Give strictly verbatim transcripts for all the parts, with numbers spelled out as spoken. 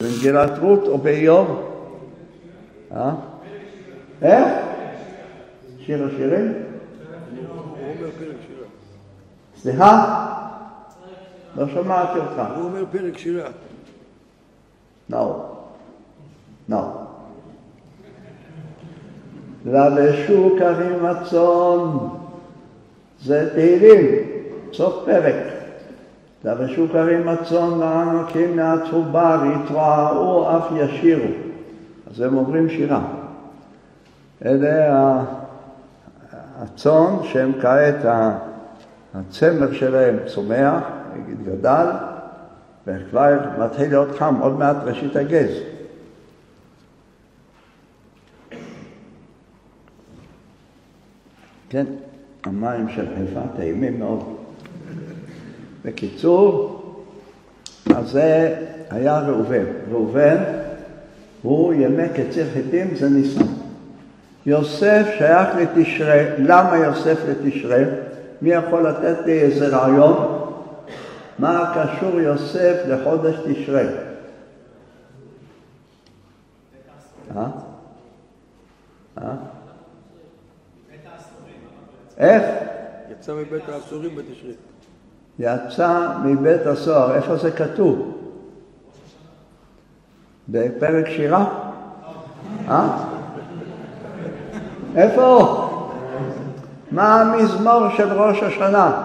במגילת רות או באיוב? אה? איך? שיר השירים? הוא אומר פרק שירה. סליחה? לא שמעתי אותך. הוא אומר פרק שירה. לא. לא. לבשו כרים הצאן, זה תהילים, סוף פרק. לבשו כרים הצאן והענקים נעצו בר, יתרועעו אף ישירו. אז הם אומרים שירה. אלה הצאן שהם כעת הצמר שלהם צומח, נגיד גדל, וכבר מתחיל להיות חם, עוד מעט ראשית הגז. כן, המים של חיפה טעימים מאוד. בקיצור, אז זה היה ראובן. ראובן הוא ימי קציר חיטים, זה ניסן. יוסף שייך לתשרי. למה יוסף לתשרי? מי יכול לתת לי איזה רעיון? מה קשור יוסף לחודש תשרי? אה? אה? איך? יצא מבית האסורים בתשרי. יצא מבית הסוהר. איפה זה כתוב? בפרק שירה? אה? איפה? מה המזמור של ראש השנה?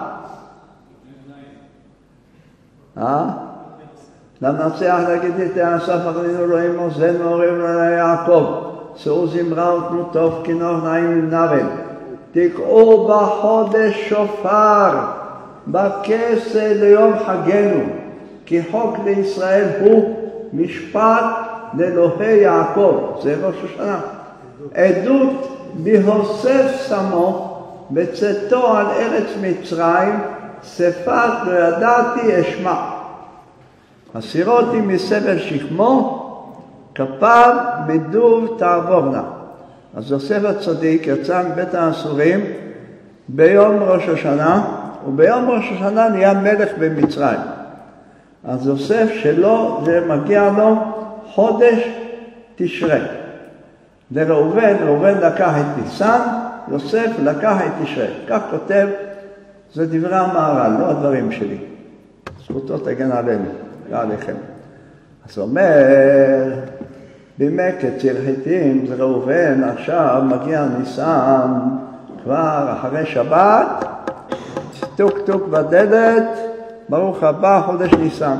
אה? למנצח להגיד את האסף אדונינו אלוהים עוזנו עורב לנו יעקב. שאו זמרה ותנו טוב כינור נעים לנבל. תקעו בחודש שופר, בכסה ליום חגנו, כי חוק לישראל הוא משפט לאלוהי יעקב. זה ראש השנה. עדות בהוסף שמו בצאתו על ארץ מצרים, שפת לא ידעתי אשמע. הסירותי מסבל שכמו, כפיו מדוב תעבורנה. אז יוסף הצדיק יצא מבית האסורים ביום ראש השנה, וביום ראש השנה נהיה מלך במצרים. אז יוסף שלו, זה מגיע לו חודש תשרי. לראובן, ראובן לקח את ניסן, יוסף לקח את תשרי. כך כותב, זה דברי המהר"ל, לא הדברים שלי. זכותו תגן עלינו, ועליכם. אז אומר, בימי קציר חיטים, זה ראובן, עכשיו מגיע ניסן, כבר אחרי שבת, טוק טוק בדלת, ברוך הבא חודש ניסן.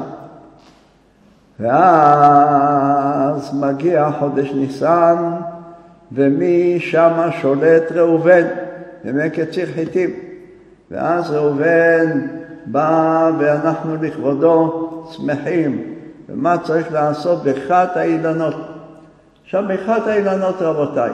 ואז מגיע חודש ניסן, ומי שמה שולט ראובן, בימי קציר חיטים. ואז ראובן בא ואנחנו לכבודו שמחים. ומה צריך לעשות בחת האילנות? עכשיו בחת האילנות רבותיי.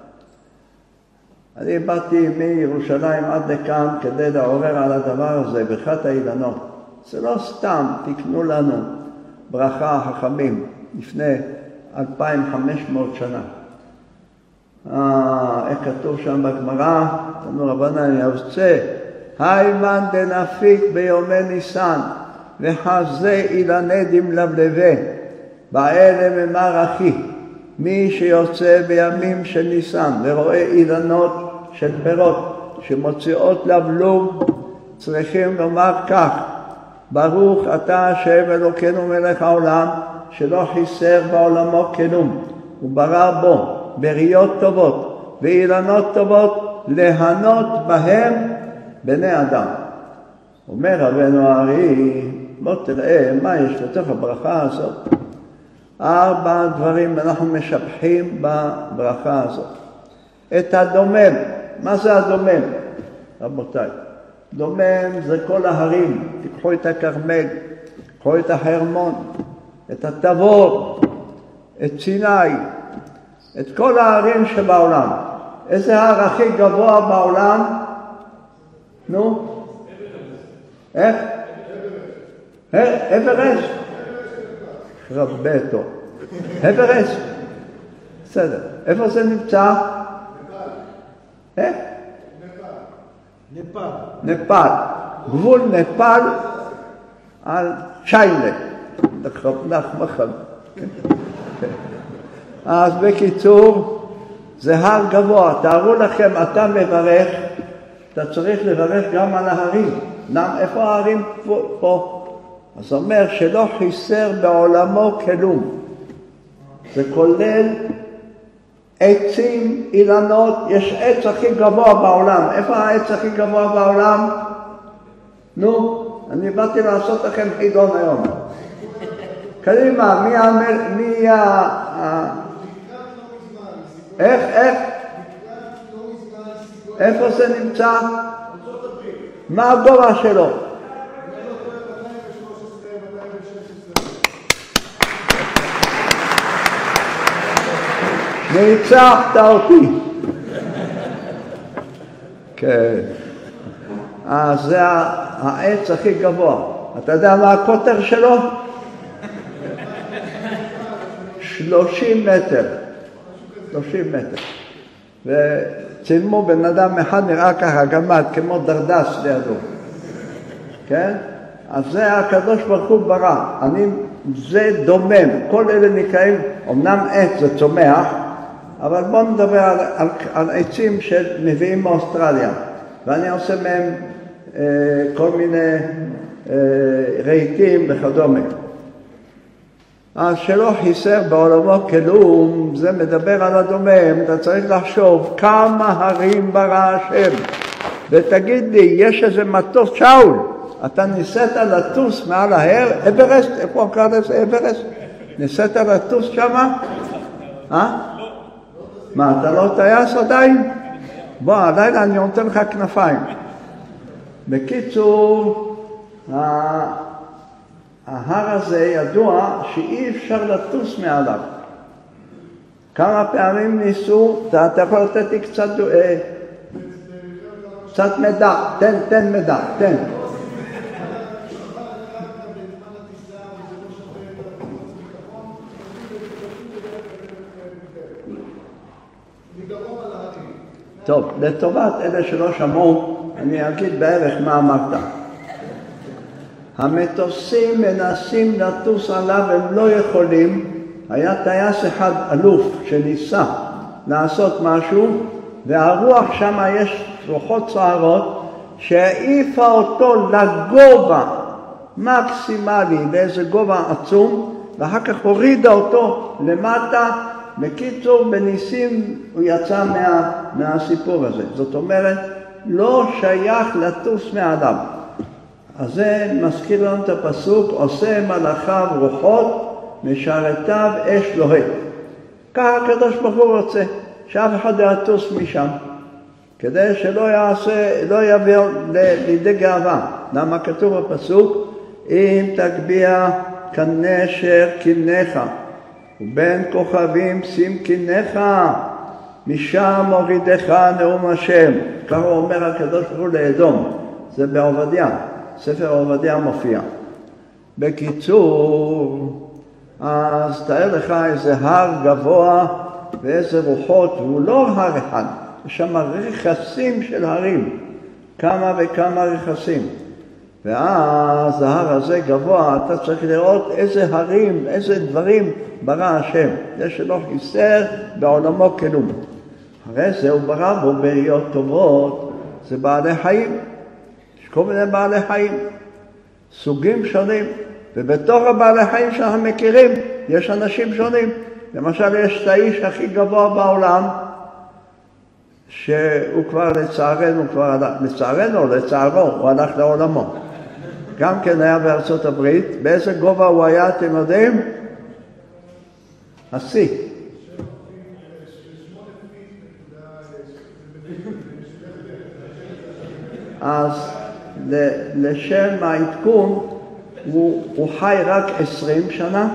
אני באתי מירושלים עד לכאן כדי לעורר על הדבר הזה, בחת האילנות. זה לא סתם, תקנו לנו ברכה החכמים לפני אלפיים וחמש מאות שנה. אה, איך כתוב שם בגמרא? תנו רבנן יוצא, היימן דנפיק ביומי ניסן, וחזה אילני דמלבלבה, באלה ממר אחי. מי שיוצא בימים של ניסן ורואה אילנות של פירות שמוציאות לבלוב, צריכים לומר כך, ברוך אתה השם אלוקינו מלך העולם, שלא חיסר בעולמו כלום, וברא בו בריות טובות ואילנות טובות, להנות בהם בני אדם. אומר רבנו הארי, בוא תראה מה יש בתוך הברכה הזאת. ארבע דברים אנחנו משבחים בברכה הזאת. את הדומם. מה זה הדומם? רבותיי, דומם זה כל ההרים. תיקחו את הכרמל, תיקחו את החרמון, את התבור, את סיני, את כל ההרים שבעולם. איזה הר הכי גבוה בעולם? נו? איך? אברסט. רבטו. אברסט. בסדר. איפה זה נמצא? איך? נפאל. נפאל. גבול נפאל על צ'יינה. אז בקיצור, זה הר גבוה. תארו לכם, אתה מברך, אתה צריך לברך גם על ההרים. איפה ההרים פה? פה. אז אומר שלא חיסר בעולמו כלום. זה כולל עצים, אילנות, יש עץ הכי גבוה בעולם. איפה העץ הכי גבוה בעולם? נו, אני באתי לעשות לכם חידון היום. קדימה, מי המל... מי ה... איך, איך? איפה זה נמצא? מה הגובה שלו? ניצחת אותי. כן. אז זה העץ הכי גבוה. אתה יודע מה הקוטר שלו? שלושים מטר. שלושים מטר. וצילמו בן אדם אחד נראה ככה גמד, כמו דרדס לידו. כן? אז זה הקדוש ברוך הוא ברא. אני, זה דומם. כל אלה נקראים, אמנם עץ זה צומח, אבל בואו נדבר על, על, על עצים שמביאים מאוסטרליה. ואני עושה מהם אה, כל מיני אה, רהיטים וכדומה. אז שלא חיסר בעולמו כלום, זה מדבר על הדומם. אתה צריך לחשוב כמה הרים ברא השם. ותגיד לי, יש איזה מטוס, שאול, אתה ניסית לטוס מעל ההר, אברסט, איפה קראת לזה אברסט? ניסית לטוס שמה? אה? מה, אתה לא טייס עדיין? בוא, עדיין אני נותן לך כנפיים. בקיצור, ההר הזה ידוע שאי אפשר לטוס מעליו. כמה פעמים ניסו, אתה, אתה יכול לתת לי קצת, אה, קצת מידע, תן, תן מידע, תן. טוב, לטובת אלה שלא שמעו, אני אגיד בערך מה אמרת. המטוסים מנסים לטוס עליו, הם לא יכולים. היה טייס אחד אלוף שניסה לעשות משהו, והרוח שם יש רוחות סערות, שהעיפה אותו לגובה מקסימלי, באיזה גובה עצום, ואחר כך הורידה אותו למטה. בקיצור, בניסים הוא יצא מה, מהסיפור הזה. זאת אומרת, לא שייך לטוס מעליו. אז זה מזכיר לנו את הפסוק, עושה מלאכיו רוחות, משרתיו אש לוהט. ככה הקדוש ברוך הוא רוצה, שאף אחד יטוס משם, כדי שלא יעשה, לא יביא לידי גאווה. למה כתוב בפסוק, אם תגביה כנשר כנך, ובין כוכבים שים כנך, משם הורידך נאום השם. ככה אומר הקדוש ברוך הוא לאדום. זה בעובדיה, ספר עובדיה מופיע. בקיצור, אז תאר לך איזה הר גבוה ואיזה רוחות, והוא לא הר אחד, יש שם רכסים של הרים, כמה וכמה רכסים. ואז ההר הזה גבוה, אתה צריך לראות איזה הרים, איזה דברים ברא השם. זה שלא חיסר בעולמו כלום. הרי זה הוא ברא בו בריות טובות, זה בעלי חיים. יש כל מיני בעלי חיים, סוגים שונים. ובתוך הבעלי חיים שאנחנו מכירים, יש אנשים שונים. למשל, יש את האיש הכי גבוה בעולם, שהוא כבר לצערנו, כבר לצערנו, לצערו, הוא הלך לעולמו. גם כן היה בארצות הברית. באיזה גובה הוא היה, אתם יודעים? השיא. אז לשם העדכון, הוא, הוא חי רק עשרים שנה,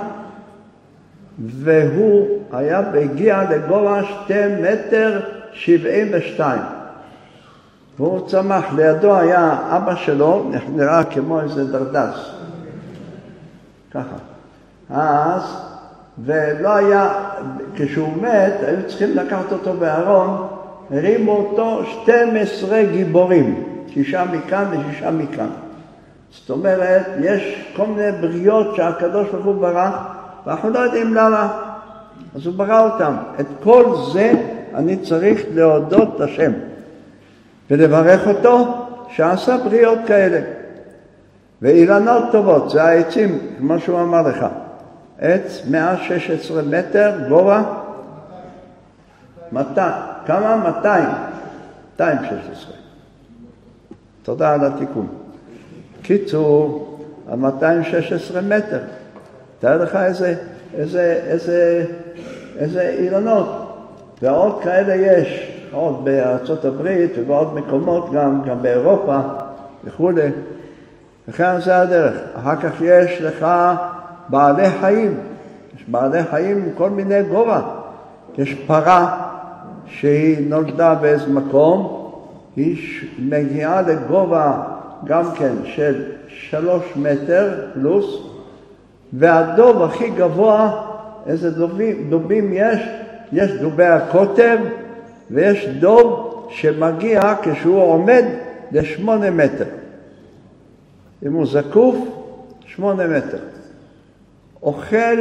והוא היה הגיע לגובה שתי מטר שבעים ושתיים. והוא צמח, לידו היה אבא שלו, נראה כמו איזה דרדס. ככה. אז, ולא היה, כשהוא מת, היו צריכים לקחת אותו בארון, הרימו אותו שתים עשרה גיבורים, שישה מכאן ושישה מכאן. זאת אומרת, יש כל מיני בריות שהקדוש ברוך הוא ברא, ואנחנו לא יודעים למה. אז הוא ברא אותם. את כל זה אני צריך להודות לשם, ולברך אותו שעשה בריאות כאלה. ואילנות טובות, זה העצים, כמו שהוא אמר לך. עץ מאה ושש עשרה מטר, גובה? מאתיים. כמה? מאתיים. מאתיים ושש עשרה. תודה על התיקון. קיצור, מאתיים ושש עשרה מטר. תאר לך איזה, איזה, איזה, איזה אילנות. ועוד כאלה יש, עוד בארצות הברית ובעוד מקומות, גם, גם באירופה וכו'. וכן זה הדרך. אחר כך יש לך בעלי חיים. יש בעלי חיים עם כל מיני גובה. יש פרה שהיא נולדה באיזה מקום, היא מגיעה לגובה גם כן של שלוש מטר פלוס, והדוב הכי גבוה, איזה דובים, דובים יש, יש דובי הקוטב, ויש דוב שמגיע כשהוא עומד לשמונה מטר. אם הוא זקוף, שמונה מטר. אוכל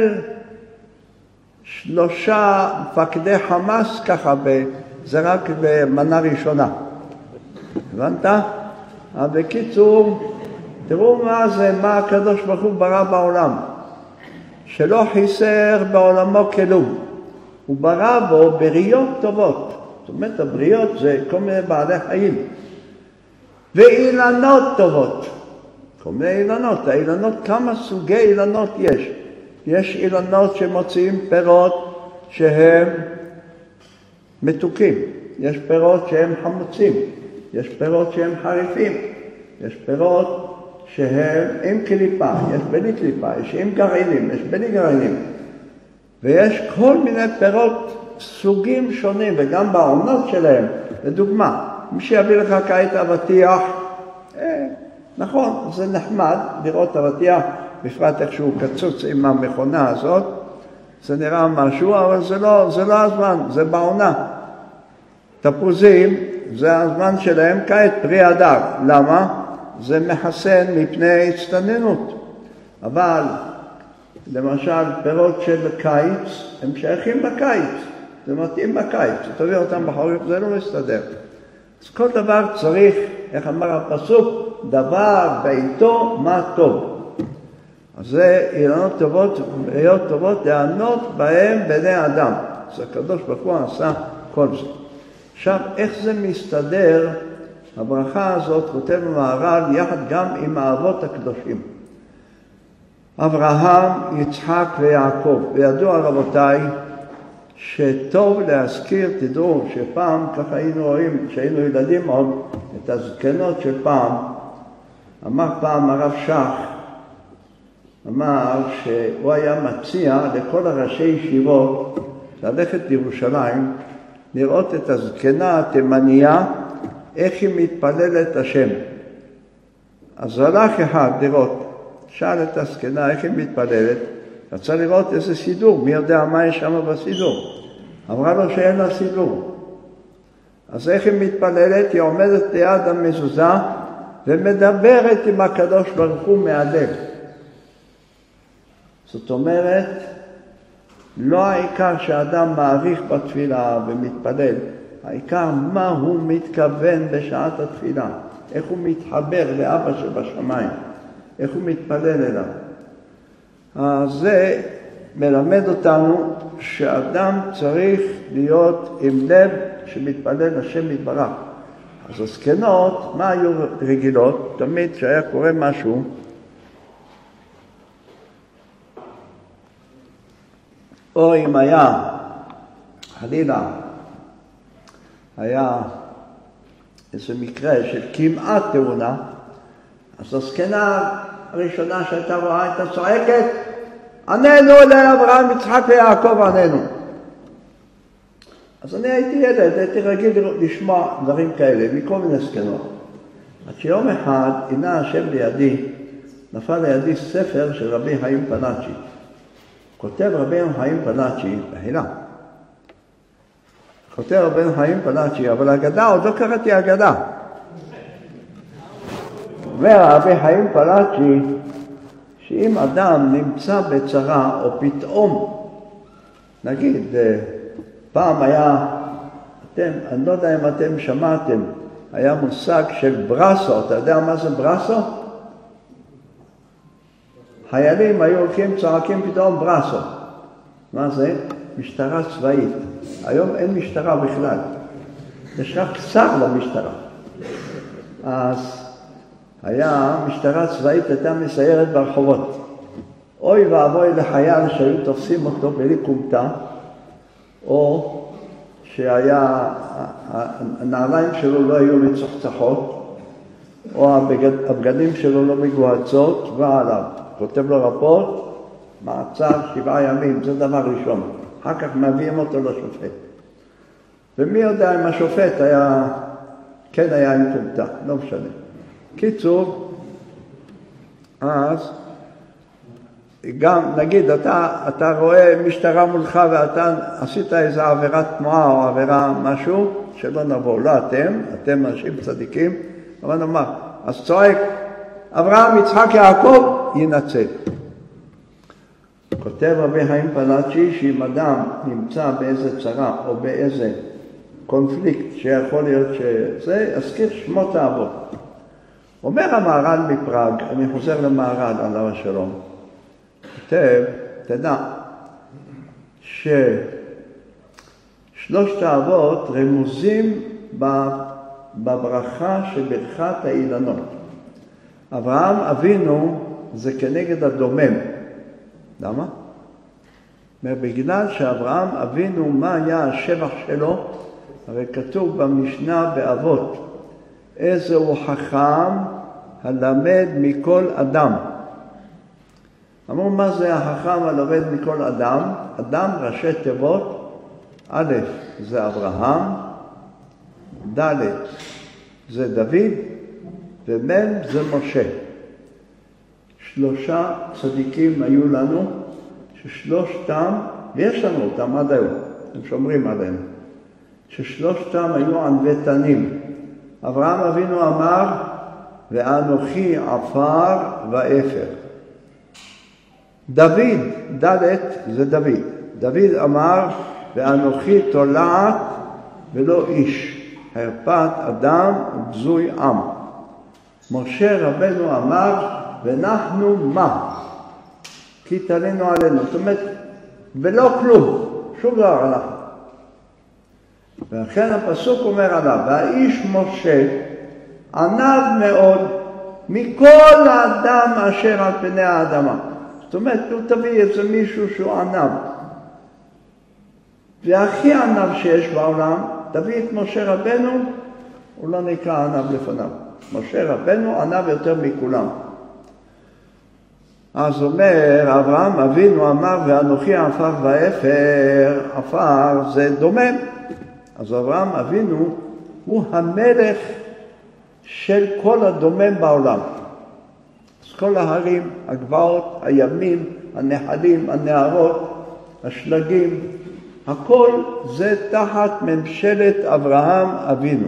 שלושה מפקדי חמאס ככה, ב, זה רק במנה ראשונה. הבנת? בקיצור, תראו מה זה, מה הקדוש ברוך הוא ברא בעולם. שלא חיסר בעולמו כלום. הוא ברא בו בריות טובות. זאת אומרת, הבריות זה כל מיני בעלי חיים. ואילנות טובות. כל מיני אילנות. האילנות, כמה סוגי אילנות יש? יש אילנות שמוציאים פירות שהם מתוקים. יש פירות שהם חמוצים. יש פירות שהם חריפים. יש פירות שהם עם קליפה. יש בלי קליפה. יש עם גרעינים. יש בלי גרעינים. ויש כל מיני פירות סוגים שונים, וגם בעונות שלהם. לדוגמה, מי שיביא לך כעת אבטיח, אה, נכון, זה נחמד לראות אבטיח, בפרט איך שהוא קצוץ עם המכונה הזאת, זה נראה משהו, אבל זה לא, זה לא הזמן, זה בעונה. תפוזים, זה הזמן שלהם כעת פרי הדר. למה? זה מחסן מפני הצטננות. אבל למשל, פירות של קיץ, הם שייכים בקיץ. זה מתאים בקיץ. תביא אותם בחורף, זה לא מסתדר. אז כל דבר צריך, איך אמר הפסוק, דבר בעיתו מה טוב. אז זה אילנות טובות, בריות טובות, לענות בהם בני אדם. אז הקדוש ברוך הוא עשה כל זה. עכשיו, איך זה מסתדר? הברכה הזאת כותב המהר"ל יחד גם עם האבות הקדושים. אברהם, יצחק ויעקב. וידוע רבותיי, שטוב להזכיר, תדעו שפעם, ככה היינו רואים, כשהיינו ילדים עוד, את הזקנות של פעם, אמר פעם הרב שח, אמר שהוא היה מציע לכל הראשי ישיבות ללכת לירושלים, לראות את הזקנה התימניה, איך היא מתפללת השם. אז הלך אחד לראות, שאל את הזקנה איך היא מתפללת, רצה לראות איזה סידור, מי יודע מה יש שם בסידור. אמרה לו שאין לה סידור. אז איך היא מתפללת? היא עומדת ליד המזוזה ומדברת עם הקדוש ברוך הוא מהלב. זאת אומרת, לא העיקר שאדם מעריך בתפילה ומתפלל, העיקר מה הוא מתכוון בשעת התפילה, איך הוא מתחבר לאבא שבשמיים, איך הוא מתפלל אליו. אז זה מלמד אותנו שאדם צריך להיות עם לב שמתפלל השם יתברך. אז הזקנות, מה היו רגילות? תמיד שהיה קורה משהו, או אם היה, חלילה, היה איזה מקרה של כמעט תאונה, אז הזקנה הראשונה שהייתה רואה הייתה צועקת, עננו לאברהם, יצחק ויעקב עננו. אז אני הייתי ילד, הייתי רגיל לשמוע דברים כאלה, מכל מיני זקנות. עד שיום אחד, הנה השם לידי, נפל לידי ספר של רבי חיים פלאצ'י. כותב רבי חיים פלאצ'י, בחילה. כותב רבי חיים פלאצ'י, אבל אגדה, עוד לא קראתי אגדה. אומר רבי חיים פלאצ'י, שאם אדם נמצא בצרה או פתאום, נגיד, פעם היה, אתם, אני לא יודע אם אתם שמעתם, היה מושג של ברסו, אתה יודע מה זה ברסו? חיילים היו הולכים צועקים פתאום ברסו. מה זה? משטרה צבאית. היום אין משטרה בכלל. יש רק שר למשטרה. אז היה משטרה צבאית, הייתה מסיירת ברחובות. אוי ואבוי לחייל שהיו תופסים אותו בלי קומטה, או שהיה, הנעליים שלו לא היו מצוחצחות, או הבגד, הבגדים שלו לא מגוהצות, ועליו. כותב לו רפורט, מעצר שבעה ימים, זה דבר ראשון. אחר כך מביאים אותו לשופט. ומי יודע אם השופט היה, כן היה עם קומטה, לא משנה. קיצור, אז גם נגיד אתה, אתה רואה משטרה מולך ואתה עשית איזו עבירת תנועה או עבירה משהו, שלא נבוא, לא אתם, אתם אנשים צדיקים, אבל נאמר, אז צועק, אברהם, יצחק, יעקב, ינצל. כותב רבי חיים פלאצ'י שאם אדם נמצא באיזה צרה או באיזה קונפליקט שיכול להיות שזה, אזכיר שמות האבות. אומר המהר"ל מפראג, אני חוזר למהר"ל עליו השלום, כותב, תדע, ששלושת האבות רמוזים בברכה של ברכת האילנות. אברהם אבינו זה כנגד הדומם. למה? בגלל שאברהם אבינו, מה היה השבח שלו? הרי כתוב במשנה באבות, איזהו חכם הלמד מכל אדם. אמרו, מה זה החכם הלמד מכל אדם? אדם ראשי תיבות, א' זה אברהם, ד' זה דוד, ומ' זה משה. שלושה צדיקים היו לנו, ששלושתם, ויש לנו אותם עד היום, הם שומרים עליהם, ששלושתם היו ענוותנים. אברהם אבינו אמר, ואנוכי עפר ואפר. דוד, ד' זה דוד. דוד אמר, ואנוכי תולעת ולא איש, הרפת אדם ובזוי עם. משה רבנו אמר, ואנחנו מה? כי תלינו עלינו. זאת אומרת, ולא כלום, שום דבר אנחנו. ולכן הפסוק אומר עליו, והאיש משה ענב מאוד מכל האדם אשר על פני האדמה. זאת אומרת, הוא תביא איזה מישהו שהוא ענב. והכי ענב שיש בעולם, תביא את משה רבנו, הוא לא נקרא ענב לפניו. משה רבנו ענב יותר מכולם. אז אומר, אברהם אבינו אמר, ואנוכי עפר ואפר, עפר זה דומם. אז אברהם אבינו הוא המלך של כל הדומם בעולם. אז כל ההרים, הגבעות, הימים, הנחלים, הנהרות, השלגים, הכל זה תחת ממשלת אברהם אבינו.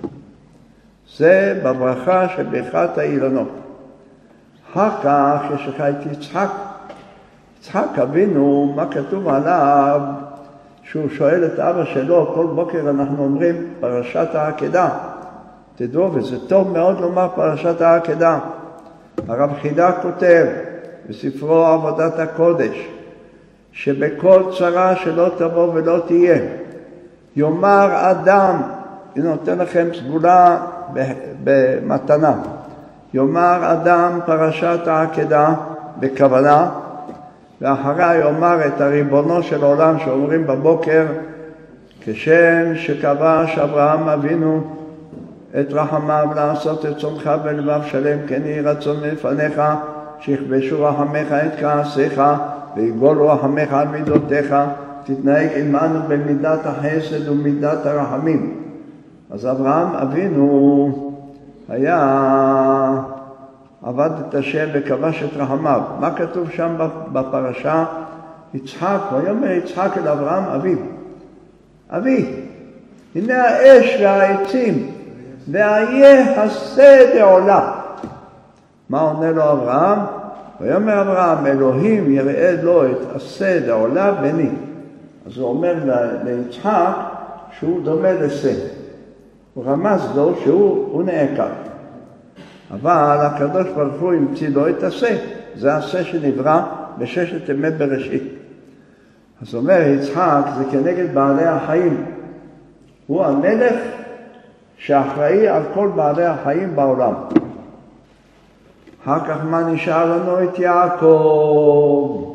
זה בברכה של ברכת האילנות. אחר כך יש לך את יצחק. יצחק אבינו, מה כתוב עליו? שהוא שואל את אבא שלו, כל בוקר אנחנו אומרים פרשת העקדה. תדעו, וזה טוב מאוד לומר פרשת העקדה. הרב חידה כותב בספרו עבודת הקודש, שבכל צרה שלא תבוא ולא תהיה, יאמר אדם, אני נותן לכם סגולה במתנה, יאמר אדם פרשת העקדה בכוונה, ואחריה יאמר את הריבונו של עולם שאומרים בבוקר, כשם שכבש אברהם אבינו את רחמיו לעשות את צונך בלבב שלם, כן יהי רצון לפניך, שיכבשו רחמך את כעסיך, ויגולו רחמך על מידותיך, תתנהג עמנו במידת החסד ומידת הרחמים. אז אברהם אבינו היה עבד את השם וכבש את רחמיו. מה כתוב שם בפרשה? יצחק, ויאמר יצחק אל אברהם אביו, אבי, הנה האש והעצים, ואיה השדה עולה. מה עונה לו אברהם? ויאמר אברהם, אלוהים יראה לו את עשה לעולה בני. אז הוא אומר ליצחק שהוא דומה לשה. הוא רמז לו שהוא נעקר. אבל הקדוש ברוך הוא המציא לו את השה. זה השה שנברא בששת ימי בראשית. אז אומר יצחק, זה כנגד בעלי החיים. הוא המלך שאחראי על כל בעלי החיים בעולם. אחר כך מה נשאר לנו? את יעקב.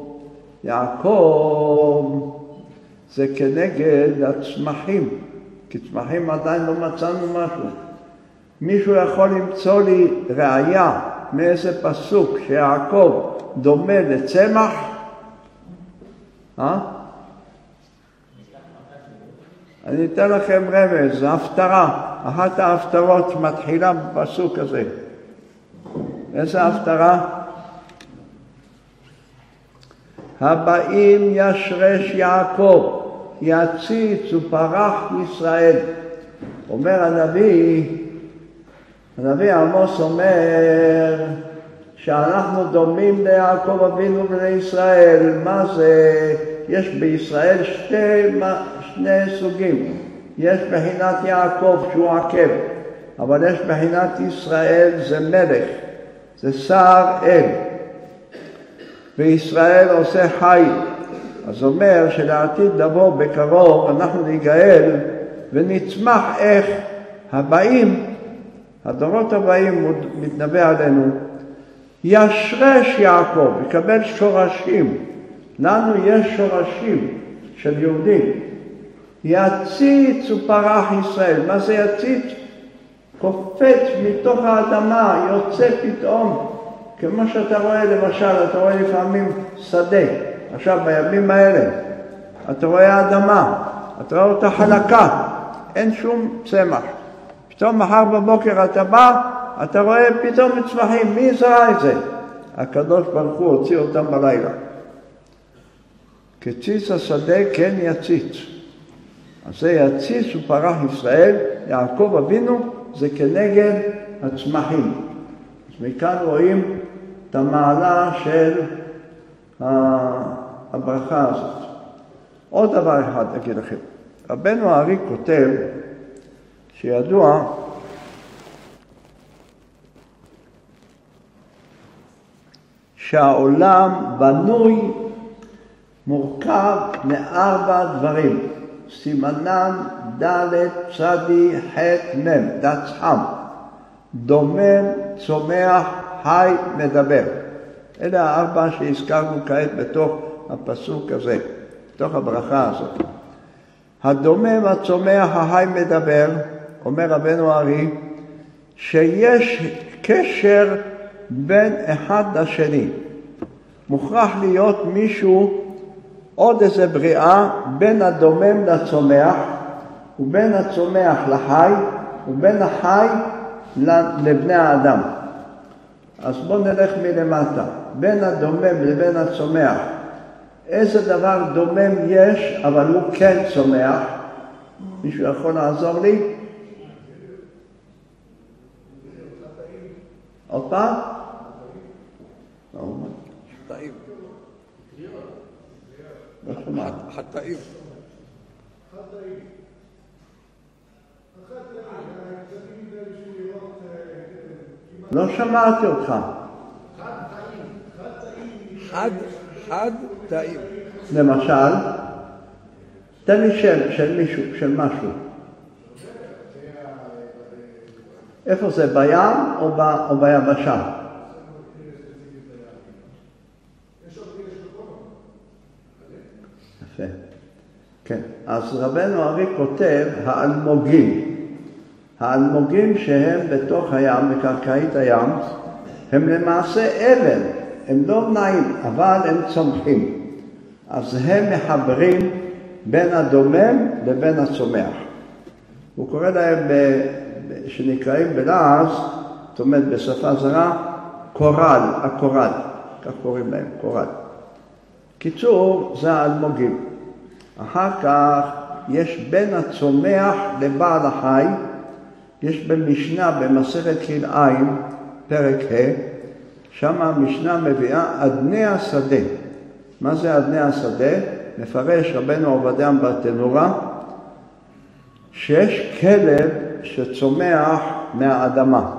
יעקב זה כנגד הצמחים, כי צמחים עדיין לא מצאנו משהו. מישהו יכול למצוא לי ראיה מאיזה פסוק שיעקב דומה לצמח? אה? אני אתן לכם רמז, זו הפטרה. אחת ההפטרות מתחילה בפסוק הזה. איזה הפטרה? הבאים ישרש יעקב, יציץ ופרח ישראל. אומר הנביא, הנביא עמוס אומר שאנחנו דומים ליעקב אבינו ולישראל. מה זה? יש בישראל שתי, שני סוגים. יש בחינת יעקב שהוא עקב, אבל יש בחינת ישראל זה מלך, זה שר אל. וישראל עושה חי. אז אומר שלעתיד לבוא בקרוב אנחנו ניגאל ונצמח איך הבאים, הדורות הבאים מתנבא עלינו, ישרש יעקב, יקבל שורשים. לנו יש שורשים של יהודים. יציץ ופרח ישראל. מה זה יציץ? קופץ מתוך האדמה, יוצא פתאום. כמו שאתה רואה למשל, אתה רואה לפעמים שדה. עכשיו בימים האלה, אתה רואה האדמה, אתה רואה אותה חלקה, אין שום צמח. פתאום מחר בבוקר אתה בא, אתה רואה פתאום צמחים. מי זרע את זה? הקדוש ברוך הוא הוציא אותם בלילה. כציץ השדה כן יציץ. אז זה יציץ ופרח ישראל. יעקב אבינו זה כנגד הצמחים. אז מכאן רואים את המעלה של הברכה הזאת. עוד דבר אחד אגיד לכם. רבנו הארי כותב שידוע שהעולם בנוי מורכב מארבע דברים. סימנן ד' צדי ח' מ' דץ חם. דומם, צומח, חי, מדבר. אלה הארבע שהזכרנו כעת בתוך הפסוק הזה, בתוך הברכה הזאת. הדומם, הצומח, החי, מדבר, אומר רבנו הארי, שיש קשר בין אחד לשני. מוכרח להיות מישהו, עוד איזה בריאה, בין הדומם לצומח, ובין הצומח לחי, ובין החי לבני האדם. אז בואו נלך מלמטה. בין הדומם לבין הצומח, איזה דבר דומם יש, אבל הוא כן צומח? מישהו יכול לעזור לי? עוד פעם? חטאים. לא שמעת. חטאים. לא שמעתי אותך. חד, חד טעים. למשל, תן לי שם של מישהו, של משהו. איפה זה? בים או, ב, או ביבשה? יפה. כן. אז רבנו הארי כותב האלמוגים. האלמוגים שהם בתוך הים, בקרקעית הים, הם למעשה אבן. הם לא נעים, אבל הם צומחים. אז הם מחברים בין הדומם לבין הצומח. הוא קורא להם, ב, שנקראים בלעז, זאת אומרת בשפה זרה, קורל, הקורל. כך קוראים להם, קורל. קיצור, זה האלמוגים. אחר כך יש בין הצומח לבעל החי, יש במשנה במסכת כלאיים, פרק ה', שם המשנה מביאה אדני השדה. מה זה אדני השדה? מפרש רבנו עובדיה בתנורה, שיש כלב שצומח מהאדמה,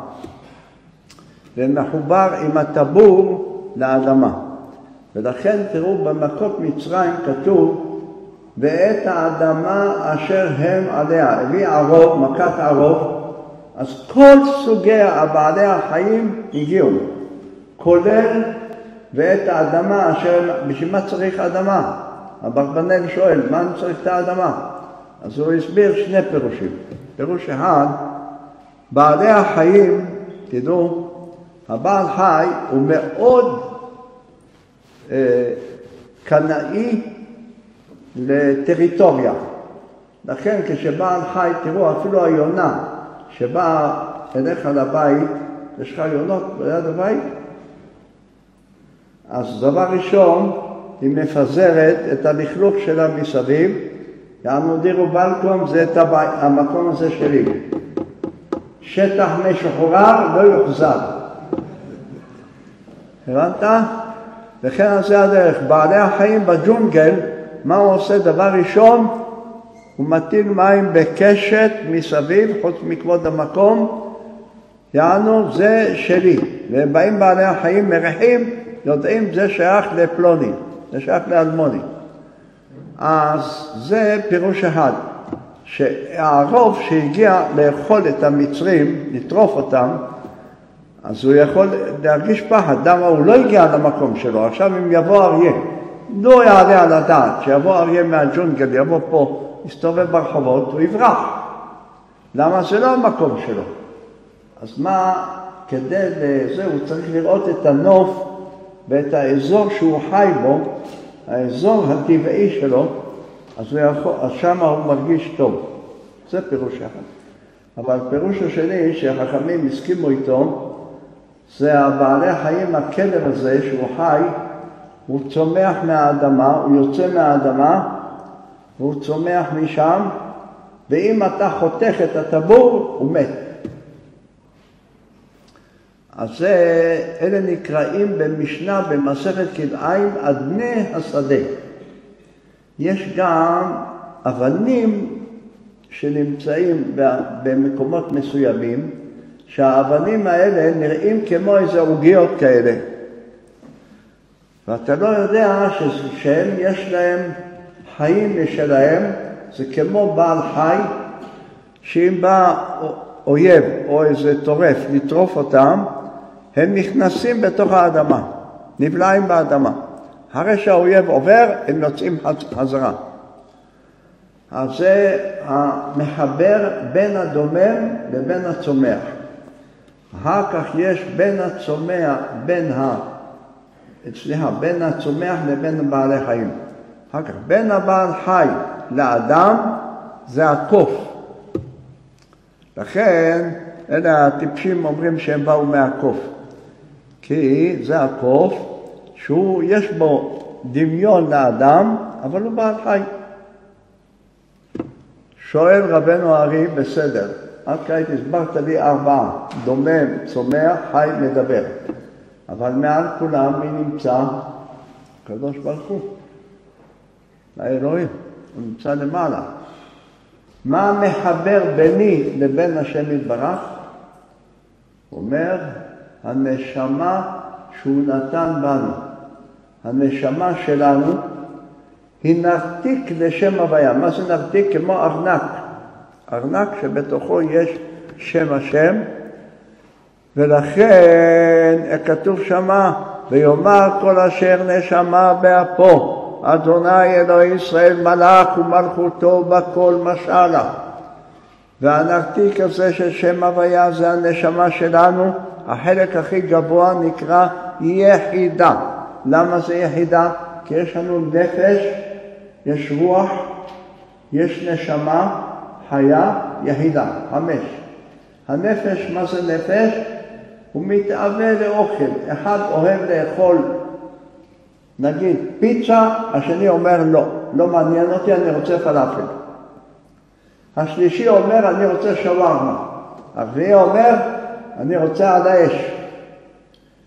ומחובר עם הטבור לאדמה. ולכן תראו במכות מצרים כתוב, ואת האדמה אשר הם עליה, הביא ערוב, מכת ערוב, אז כל סוגי בעלי החיים הגיעו, כולל ואת האדמה אשר, בשביל מה צריך האדמה? אברבנאל שואל, מה אני צריך את האדמה? אז הוא הסביר שני פירושים. פירוש אחד, בעלי החיים, תדעו, הבעל חי הוא מאוד אה, קנאי לטריטוריה. לכן כשבעל חי, תראו, אפילו היונה שבאה אליך לבית, יש לך יונות ליד הבית? אז דבר ראשון, היא מפזרת את הלכלוך שלה מסביב, יענו דירו בלקום, זה את הבית, המקום הזה שלי. שטח משוחרר לא יוחזר. הבנת? וכן זה הדרך. בעלי החיים בג'ונגל, מה הוא עושה? דבר ראשון, הוא מטיל מים בקשת מסביב, חוץ מכבוד המקום, יענו זה שלי. ובאים בעלי החיים מרחים, יודעים זה שייך לפלוני, זה שייך לאלמוני. אז זה פירוש אחד, שהרוב שהגיע לאכול את המצרים, לטרוף אותם, אז הוא יכול להרגיש פחד, למה הוא לא הגיע למקום שלו. עכשיו אם יבוא אריה, לא יעלה על הדעת, שיבוא אריה מהג'ונגל, יבוא פה, יסתובב ברחובות, הוא יברח. למה? זה לא המקום שלו. אז מה, כדי לזה, הוא צריך לראות את הנוף ואת האזור שהוא חי בו, האזור הטבעי שלו, אז, יכול, אז שם הוא מרגיש טוב. זה פירוש אחד. אבל פירוש השני שהחכמים הסכימו איתו, זה הבעלי החיים, הכלב הזה שהוא חי, הוא צומח מהאדמה, הוא יוצא מהאדמה, והוא צומח משם, ואם אתה חותך את הטבור, הוא מת. אז זה, אלה נקראים במשנה במסכת כלאיים אדני השדה. יש גם אבנים שנמצאים במקומות מסוימים, שהאבנים האלה נראים כמו איזה עוגיות כאלה. ואתה לא יודע שהם יש להם חיים משלהם, זה כמו בעל חי, שאם בא אויב או איזה טורף לטרוף אותם, הם נכנסים בתוך האדמה, נבלעים באדמה. אחרי שהאויב עובר, הם יוצאים חזרה. אז זה המחבר בין הדומם לבין הצומח. אחר כך יש בין הצומח, בין ה... סליחה, בין הצומח לבין בעלי חיים. אחר כך, בין הבעל חי לאדם, זה הקוף. לכן, אלה הטיפשים אומרים שהם באו מהקוף. כי זה הקוף, שהוא, יש בו דמיון לאדם, אבל הוא בעל חי. שואל רבנו הארי, בסדר, עד כעת הסברת לי ארבעה, דומם, צומח, חי, מדבר. אבל מעל כולם מי נמצא? הקדוש ברוך הוא. האלוהים, הוא נמצא למעלה. מה מחבר ביני לבין השם יתברך? הוא אומר, הנשמה שהוא נתן בנו. הנשמה שלנו היא נרתיק לשם הוויה. מה זה נרתיק? כמו ארנק. ארנק שבתוכו יש שם השם, ולכן כתוב שמה, ויאמר כל אשר נשמה באפו, אדוני אלוהי ישראל מלך ומלכותו בכל משלה. והנרתיק הזה של שם הוויה זה הנשמה שלנו, החלק הכי גבוה נקרא יחידה. למה זה יחידה? כי יש לנו נפש, יש רוח, יש נשמה, חיה, יחידה, חמש. הנפש, מה זה נפש? הוא מתאווה לאוכל. אחד אוהב לאכול, נגיד, פיצה, השני אומר לא, לא מעניין אותי, אני רוצה פלאפל. השלישי אומר, אני רוצה שווארמה. הרביעי אומר, אני רוצה על האש.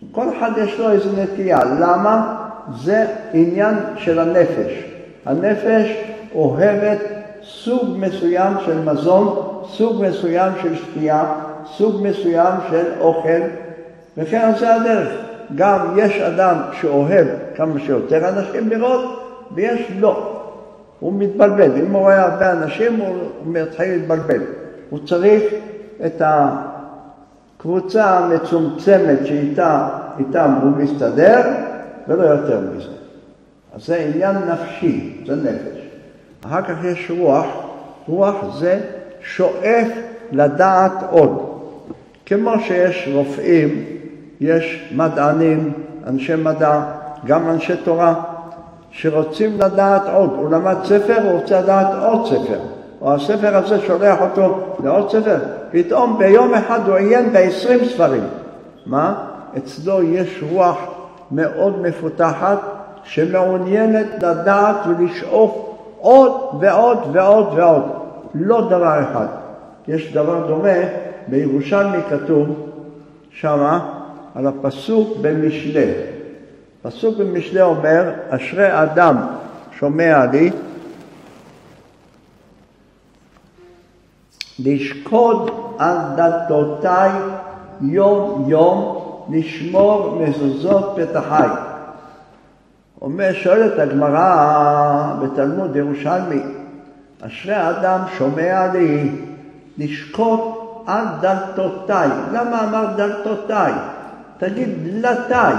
כל אחד יש לו איזו נטייה. למה? זה עניין של הנפש. הנפש אוהבת סוג מסוים של מזון, סוג מסוים של שתייה, סוג מסוים של אוכל, וכן זה הדרך. גם יש אדם שאוהב כמה שיותר אנשים לראות, ויש לא. הוא מתבלבל. אם הוא רואה הרבה אנשים, הוא מתחיל להתבלבל. הוא צריך את הקבוצה המצומצמת שאיתה איתם הוא מסתדר, ולא יותר מזה. אז זה עניין נפשי, זה נפש. אחר כך יש רוח. רוח זה שואף לדעת עוד. כמו שיש רופאים, יש מדענים, אנשי מדע, גם אנשי תורה, שרוצים לדעת עוד. הוא למד ספר, הוא רוצה לדעת עוד ספר. או הספר הזה שולח אותו לעוד ספר. פתאום ביום אחד הוא עיין ב-עשרים ספרים. מה? אצלו יש רוח מאוד מפותחת, שמעוניינת לדעת ולשאוף עוד ועוד ועוד ועוד. לא דבר אחד. יש דבר דומה, בירושלמי כתוב שמה, על הפסוק במשלי. פסוק במשלי אומר, אשרי אדם שומע לי, לשקוד על דלתותיי יום יום, לשמור מזוזות פתחי. אומר, שואלת הגמרא בתלמוד ירושלמי, אשרי אדם שומע לי, לשקוד על דלתותיי. למה אמר דלתותיי? תגיד דלתיי.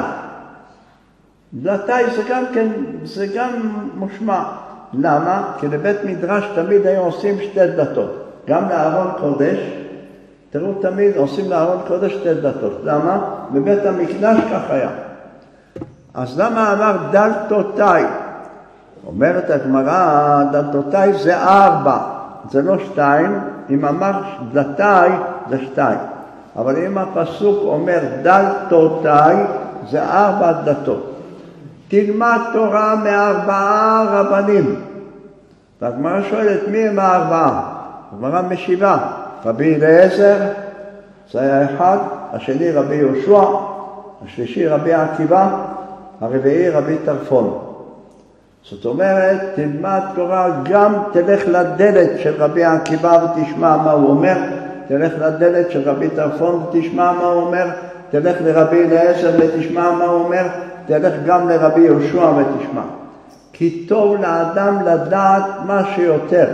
דלתיי זה גם כן, זה גם מושמע. למה? כי לבית מדרש תמיד היו עושים שתי דלתות. גם לארון קודש, תראו תמיד עושים לארון קודש שתי דלתות. למה? בבית המקדש כך היה. אז למה אמר דלתותיי? אומרת הגמרא, דלתותיי זה ארבע, זה לא שתיים. אם אמר דלתיי זה שתיים. אבל אם הפסוק אומר דלתותיי, זה ארבע דלתות. תלמד תורה מארבעה רבנים. והגמרא שואלת מי הם הארבעה? הגמרא משיבה, רבי אליעזר, זה היה אחד, השני רבי יהושע, השלישי רבי עקיבא, הרביעי רבי טרפון. זאת אומרת, תלמד תורה, גם תלך לדלת של רבי עקיבא ותשמע מה הוא אומר, תלך לדלת של רבי טרפון ותשמע מה הוא אומר, תלך לרבי אליעזר ותשמע מה הוא אומר, תלך גם לרבי יהושע ותשמע. כי טוב לאדם לדעת מה שיותר.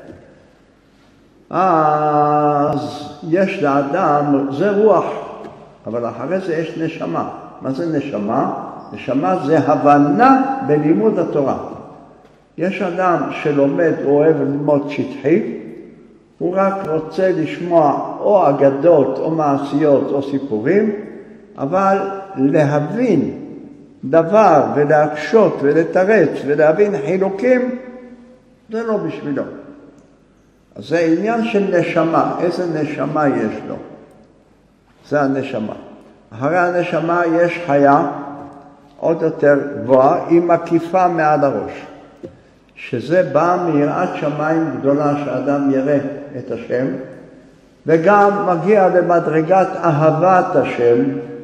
אז יש לאדם, זה רוח, אבל אחרי זה יש נשמה. מה זה נשמה? נשמה זה הבנה בלימוד התורה. יש אדם שלומד או אוהב ללמוד שטחי, הוא רק רוצה לשמוע או אגדות או מעשיות או סיפורים, אבל להבין דבר ולהקשות ולתרץ ולהבין חילוקים, זה לא בשבילו. אז זה עניין של נשמה. איזה נשמה יש לו? זה הנשמה. אחרי הנשמה יש חיה עוד יותר גבוהה, היא מקיפה מעל הראש. שזה בא מיראת שמיים גדולה שאדם יראה את השם, וגם מגיע למדרגת אהבת השם.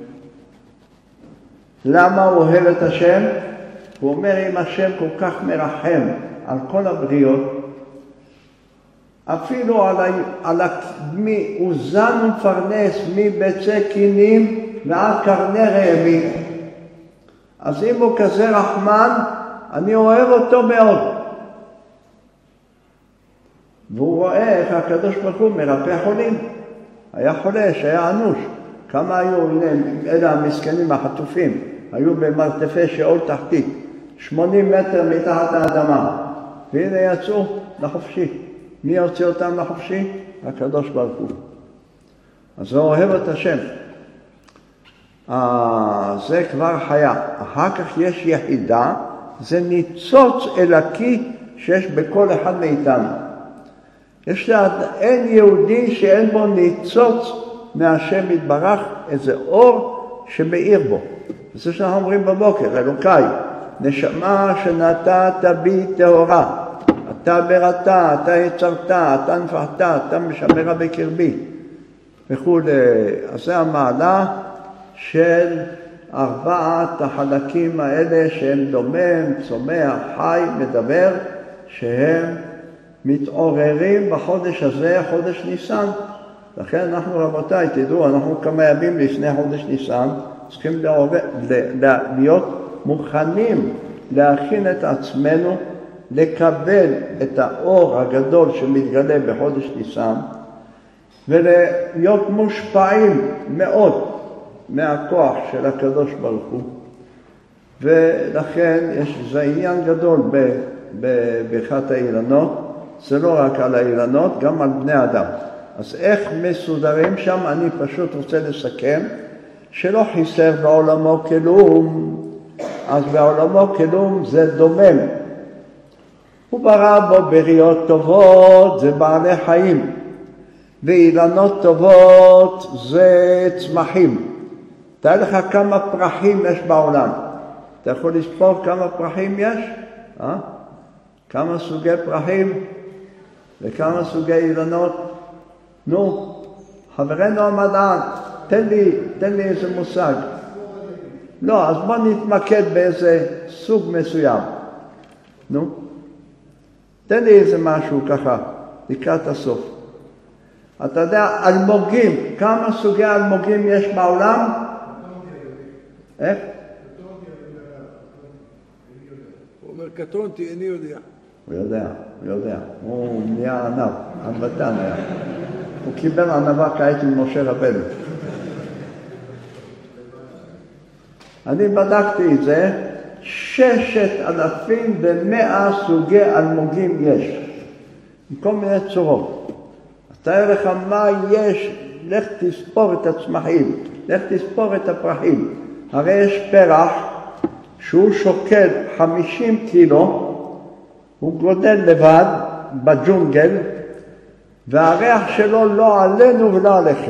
למה הוא אוהב את השם? הוא אומר, אם השם כל כך מרחם על כל הבריות, אפילו על, ה... על ה... מי הוא זן ומפרנס מבצע קינים ועד קרני רעמים. אז אם הוא כזה רחמן, אני אוהב אותו מאוד. והוא רואה איך הקדוש ברוך הוא מרפא חולים. היה חולה שהיה אנוש. כמה היו, הנה, אלה המסכנים החטופים, היו במרתפי שאול תחתית, שמונים מטר מתחת האדמה. והנה יצאו לחופשי. מי יוצא אותם לחופשי? הקדוש ברוך הוא. אז הוא אוהב את השם. אה, זה כבר חיה. אחר כך יש יחידה, זה ניצוץ אלוקי שיש בכל אחד מאיתנו. יש לה, אין יהודי שאין בו ניצוץ מהשם יתברך, איזה אור שמאיר בו. זה שאנחנו אומרים בבוקר, אלוקיי, נשמה שנתת בי טהורה. אתה בראת, אתה יצרת, אתה נפחת, אתה משמרה בקרבי, וכו'. אז זה המעלה של ארבעת החלקים האלה שהם דומם, צומח, חי, מדבר, שהם מתעוררים בחודש הזה, חודש ניסן. לכן אנחנו רבותיי, תדעו, אנחנו כמה ימים לפני חודש ניסן, צריכים לעורר, להיות מוכנים להכין את עצמנו, לקבל את האור הגדול שמתגלה בחודש ניסן, ולהיות מושפעים מאוד מהכוח של הקדוש ברוך הוא. ולכן יש זה עניין גדול בברכת האילנות, זה לא רק על האילנות, גם על בני אדם. אז איך מסודרים שם? אני פשוט רוצה לסכם שלא חיסר בעולמו כלום. אז בעולמו כלום זה דומם. הוא ברא בו בריות טובות, זה בעלי חיים. ואילנות טובות זה צמחים. תראה לך כמה פרחים יש בעולם. אתה יכול לספור כמה פרחים יש? אה? כמה סוגי פרחים וכמה סוגי אילנות? נו, חברנו המדען, תן לי, תן לי איזה מושג. לא, אז בוא נתמקד באיזה סוג מסוים. נו, תן לי איזה משהו ככה, לקראת הסוף. אתה יודע, אלמוגים, כמה סוגי אלמוגים יש בעולם? איך? הוא אומר, קטונתי, איני יודע. הוא יודע, הוא יודע. הוא נהיה ענב, ענבתן היה. הוא קיבל ענבה כעת עם משה רבנו. אני בדקתי את זה, ששת אלפים ומאה סוגי אלמוגים יש. מכל מיני צורות. אז תאר לך מה יש, לך תספור את הצמחים, לך תספור את הפרחים. הרי יש פרח שהוא שוקל חמישים קילו, הוא גודל לבד בג'ונגל, והריח שלו לא עלינו ולא עליכם.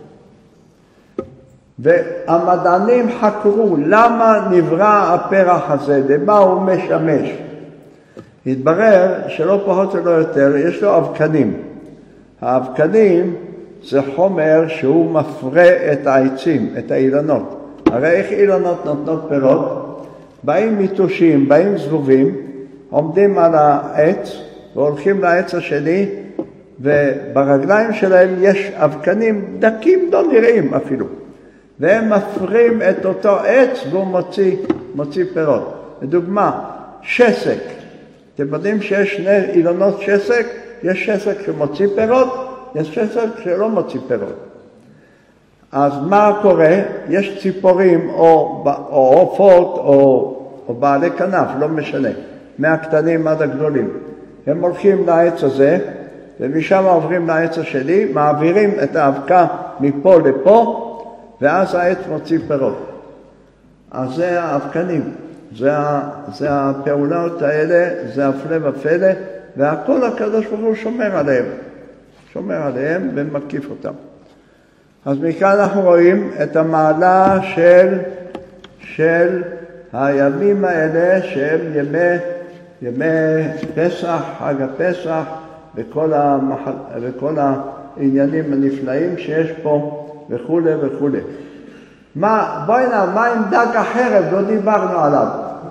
והמדענים חקרו למה נברא הפרח הזה, למה הוא משמש. התברר שלא פחות ולא יותר, יש לו אבקנים. האבקנים זה חומר שהוא מפרה את העצים, את האילנות. הרי איך אילנות נותנות פירות? באים מיתושים, באים זבובים, עומדים על העץ והולכים לעץ השני, וברגליים שלהם יש אבקנים דקים, לא נראים אפילו. והם מפרים את אותו עץ והוא מוציא, מוציא פירות. לדוגמה, שסק. אתם יודעים שיש שני אילנות שסק, יש שסק שמוציא פירות, יש שסק שלא מוציא פירות. אז מה קורה? יש ציפורים או, או עופות או, או בעלי כנף, לא משנה, מהקטנים עד הגדולים. הם הולכים לעץ הזה, ומשם עוברים לעץ השני, מעבירים את האבקה מפה לפה, ואז העץ מוציא פירות. אז זה האבקנים, זה, זה הפעולות האלה, זה הפלא ופלא, והכל הקדוש ברוך הוא שומר עליהם. שומר עליהם ומקיף אותם. אז מכאן אנחנו רואים את המעלה של, של הימים האלה שהם ימי, ימי פסח, חג הפסח, וכל, המחל, וכל העניינים הנפלאים שיש פה וכו' וכו'. מה, בואי נע, מה עם דג החרב? לא דיברנו עליו.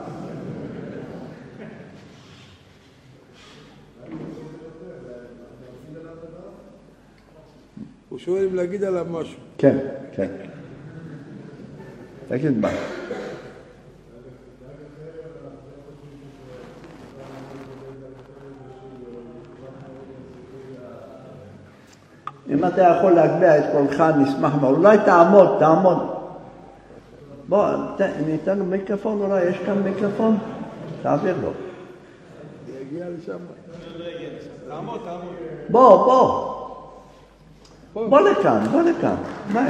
הוא שואל אם להגיד עליו משהו. כן, כן. תגיד מה. אם אתה יכול להגביה את קולך, נשמח מאוד. אולי תעמוד, תעמוד. בוא, ניתן לו מיקרופון אולי, יש כאן מיקרופון? תעביר לו. יגיע לשם. תעמוד, תעמוד. בוא, בוא. בוא לכאן, בוא לכאן. מה?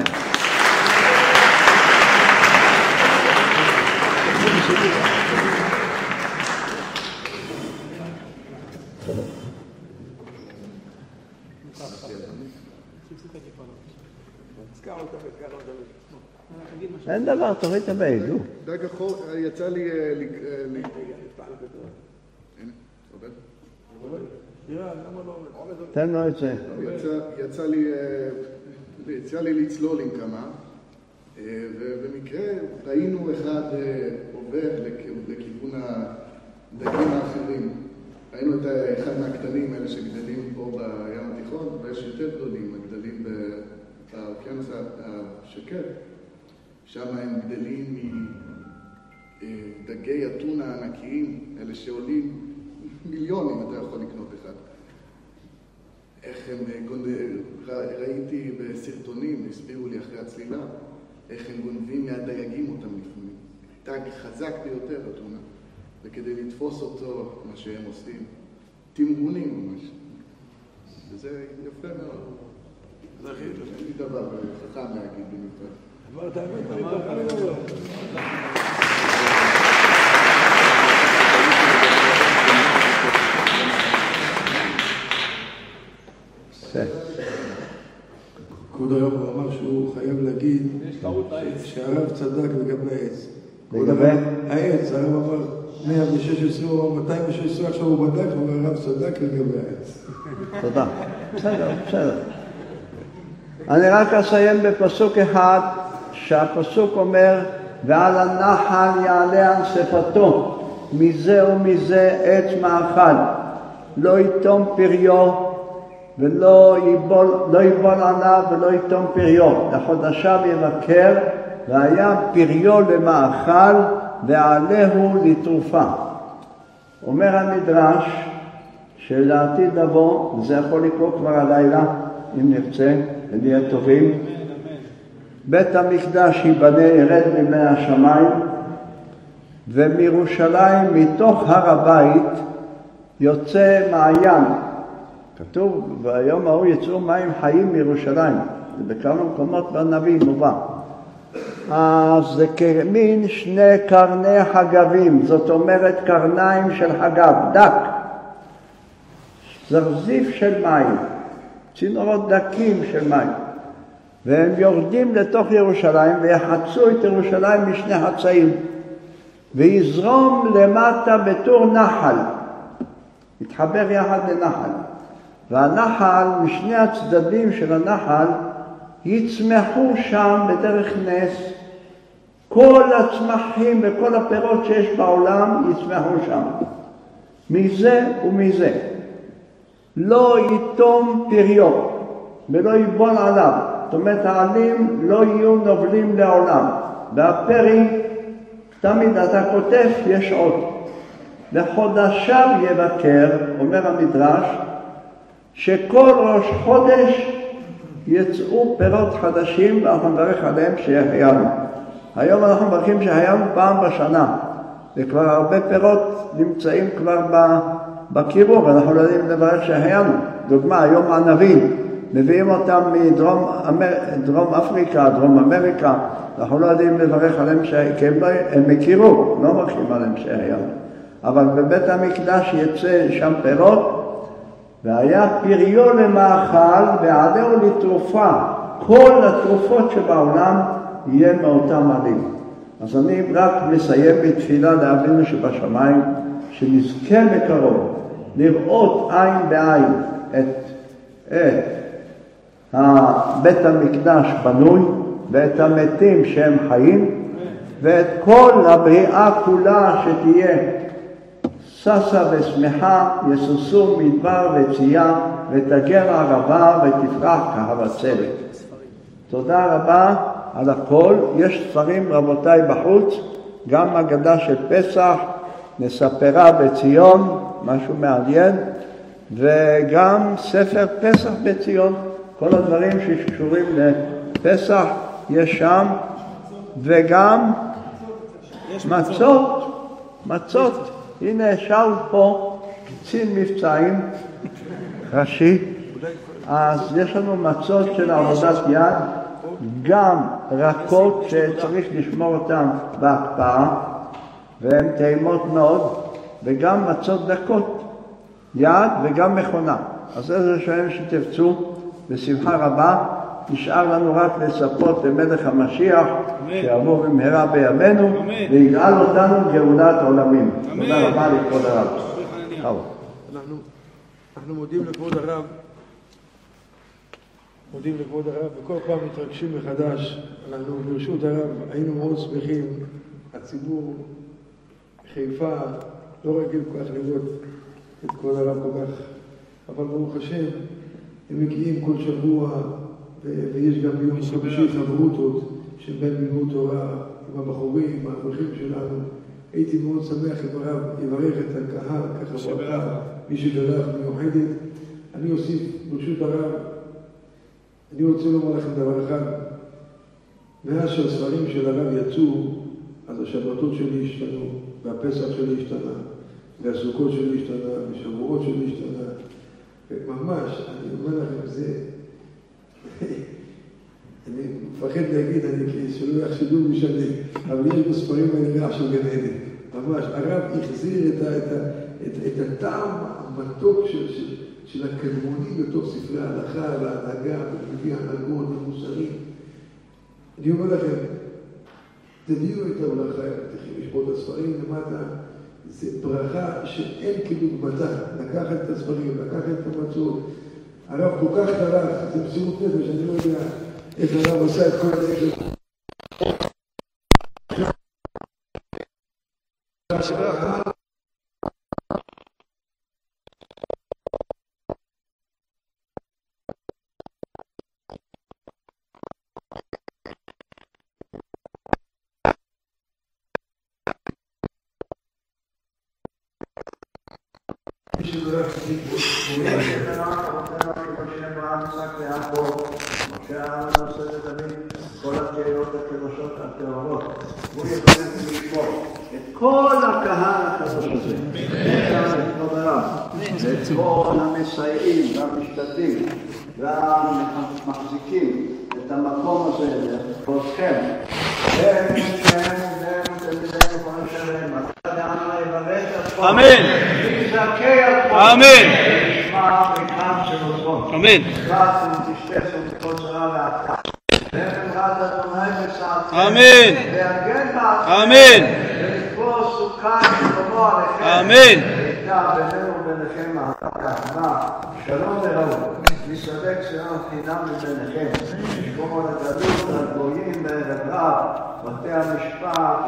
אין דבר, תוריד את הבית, נו. דג החור, יצא לי... תן לו את זה. יצא לי, יצא לי לצלול עם כמה, ובמקרה ראינו אחד עובר לכיוון הדגים האחרים. ראינו את אחד מהקטנים האלה שגדלים פה בים התיכון, ויש יותר גדולים, הגדלים באוקיינוס השקט. שם הם גדלים מדגי אתונה הענקיים, אלה שעולים מיליונים, אתה יכול לקנות אחד. איך הם גונבים, ראיתי בסרטונים, הסבירו לי אחרי הצלילה, איך הם גונבים מהדייגים אותם לפעמים. דג חזק ביותר אתונה, וכדי לתפוס אותו, מה שהם עושים, תמרונים ממש. וזה יפה מאוד. זה הכי דבר חכם להגיד במיוחד. אמרת האמת, אמרת האמת. כבוד הרב הוא אמר שהוא חייב להגיד שהרב צדק לגבי העץ. לגבי? העץ, הרב אמר מאה ושש עשרה, הוא אמר מאתיים ושש עשרה, עכשיו הוא בדק, הוא אמר הרב צדק לגבי העץ. תודה. בסדר, בסדר. אני רק אסיים בפסוק אחד, שהפסוק אומר, ועל הנחל יעלה על שפתו, מזה ומזה עץ מאכל, לא יתום פריו, ולא יבול, לא יבול עליו ולא יתום פריו, לחודשיו יבקר, והיה פריו למאכל, ועלהו לתרופה. אומר המדרש, שלעתיד לבוא, וזה יכול לקרות כבר הלילה, אם נרצה, ונהיה טובים, בית המקדש ייבנה, ירד ממי השמיים, ומירושלים, מתוך הר הבית, יוצא מעיין. כתוב, והיום ההוא יצאו מים חיים מירושלים. זה בכמה מקומות בנביא מובא. אז זה כמין שני קרני חגבים, זאת אומרת קרניים של חגב, דק. זרזיף של מים, צינורות דקים של מים. והם יורדים לתוך ירושלים ויחצו את ירושלים משני חצאים. ויזרום למטה בתור נחל. יתחבר יחד לנחל. והנחל, משני הצדדים של הנחל, יצמחו שם בדרך נס. כל הצמחים וכל הפירות שיש בעולם יצמחו שם. מזה ומזה. לא יתום פריו ולא יבול עליו. זאת אומרת, העלים לא יהיו נובלים לעולם. והפרי, תמיד אתה כותב, יש עוד. לחודשיו יבקר, אומר המדרש, שכל ראש חודש יצאו פירות חדשים, ואנחנו נברך עליהם שהחיינו. היום אנחנו מברכים שהחיינו פעם בשנה, וכבר הרבה פירות נמצאים כבר בקירור, אנחנו לא יודעים לברך שהחיינו. דוגמה, היום ענבים, מביאים אותם מדרום אמר... דרום אפריקה, דרום אמריקה, אנחנו לא יודעים לברך עליהם שהחיינו, כי הם, לא... הם מכירו, לא מברכים עליהם שהחיינו. אבל בבית המקדש יצא שם פירות, והיה פריו למאכל ועלהו לתרופה. כל התרופות שבעולם יהיה מאותם עלים. אז אני רק מסיים בתפילה לאבינו שבשמיים, שנזכה בקרוב לראות עין בעין את, את בית המקדש בנוי, ואת המתים שהם חיים, ואת כל הבריאה כולה שתהיה ססה ושמחה, יסוסו מדבר וצייה, ותגר ערבה ותפרח כהבצלת. תודה רבה על הכל. יש ספרים רבותיי בחוץ, גם אגדה של פסח, נספרה בציון, משהו מעניין, וגם ספר פסח בציון, כל הדברים שקשורים לפסח יש שם, וגם מצות, מצות. הנה שאול פה, קצין מבצעים ראשי, אז יש לנו מצות של עבודת יד, גם רכות שצריך לשמור אותן בהקפאה, והן טעימות מאוד, וגם מצות דקות, יד וגם מכונה. אז איזה שהם שתרצו, בשמחה רבה, נשאר לנו רק לצפות למלך המשיח, שיבוא במהרה בימינו, ויגאל אותנו גאולת עולמים. תודה רבה לכבוד הרב. אנחנו מודים לכבוד הרב מודים לכבוד הרב, וכל פעם מתרגשים מחדש. אנחנו ברשות הרב היינו מאוד שמחים, הציבור חיפה לא רגיל כל כך לראות את כבוד הרב כל כך, אבל ברוך השם הם מגיעים כל שבוע, ויש גם ביום חמישי חברותות שבין לימוד תורה עם הבחורים, האברכים שלנו. הייתי מאוד שמח אם הרב יברך את הקהל, ככה ברכה, מי שברך מיוחדת. אני אוסיף ברשות הרב, אני רוצה לומר לכם דבר אחד. מאז שהספרים של הרב יצאו, אז השבתות שלי השתנו, והפסח שלי השתנה, והסוכות שלי השתנה, והשבועות שלי השתנה. וממש, אני אומר לכם, זה... אני מפחד להגיד, אני שלא יחשדו מי שאני, אבל יש בספרים האלה רע של גן עדן. ממש, הרב החזיר את, ה, את, ה, את, את הטעם המתוק של, של, של הקדמונים בתוך ספרי ההלכה, להנהגה, ולפי ההנהגות המוסריים. אני אומר לכם, תביאו את הברכה, תכף לשפוט הספרים למטה, זה ברכה שאין כדוגמתה, לקחת את הספרים, לקחת את המצות. הרב כל כך טרח, זה מסירות נפש, אני לא יודע איך הרב עשה את כל הדרך. כל הקהילות הקדושות הטהורות, הוא יכולת לשמור את כל הקהל הקדוש הזה, את כבוד הרב, ואת כל המסייעים והמשתתפים והמחזיקים את המקום הזה, לכבודכם, והם נשמעים והם תלמידינו כל השלם, אתה דענו יברך את כל אמן. ויזכה על כל אמן. ונשמע מכאן של עוזרות. אמן. ואתם תשתסו בכל זרה ואתה. אמן. אמן. ולתפוס סוכן שלמה עליכם. אמן. וידע בינינו וביניכם האחרונה. שלום ורעות. מסתדק שלום חינם מביניכם. לשמור על הגלות, הגויים בערב רב, בתי המשפט,